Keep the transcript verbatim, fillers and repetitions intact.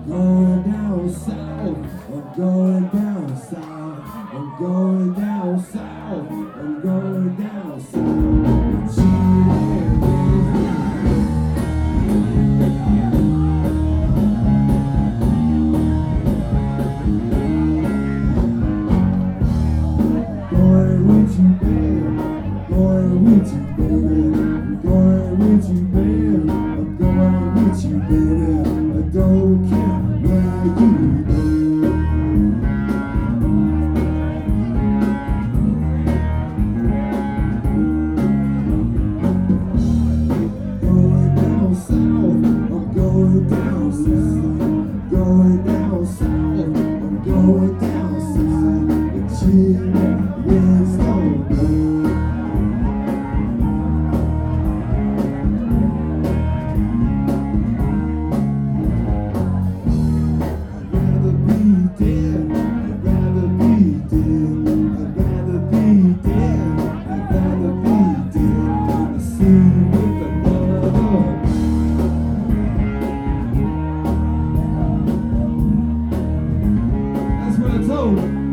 going down south. I'm going down south. I'm going down south. I'm going down south. Going with you, babe. Going with you, baby. Going with you, babe. I'm going with you, baby. I don't care where you go. Going down south. I'm going down south. Going down south. I'm going down south. The chilling winds don't blow. That's what I told him.